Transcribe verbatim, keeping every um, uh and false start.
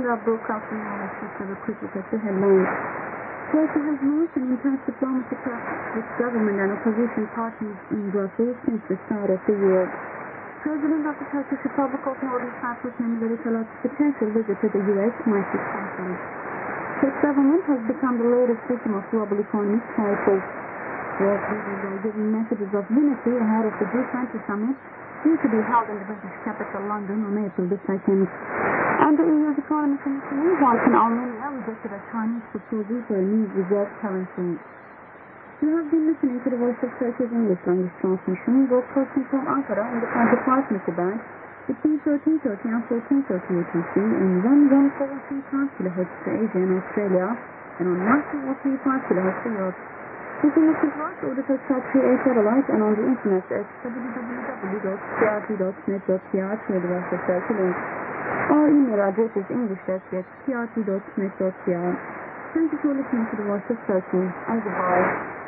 Arab broadcasting analysts have a quick look at the headlines. Turkey has launched an intense diplomacy process with government and opposition parties in Brussels since the start of the year. President of the Turkish Republic of Northern Cyprus Mehmet Ali's potential visit to the U S might be cancelled. Turk's government has become the latest victim of global economic crisis. World leaders are giving messages of unity ahead of the G twenty summit due to be held in the British capital London on April the second. And the E U's economy committee meanwhile in Armenia rejected a Chinese proposal for a new reserve currency. You have been listening to the Voice of Turkey's English language transmission, broadcasting from Ankara in the twenty-five meter band between thirteen thirty and fourteen thirty A T C and one one seven three five kilohertz to Asia and Australia and on one two zero three five kilohertz to Europe. You can listen to us over the Turksat three A satellite and on the internet at w w w dot c r t dot net dot c r through the Voice of Turkey link. Our email address is englishdesk at c r t dot net dot c r. Thank you for listening to the Voice of Turkey and goodbye.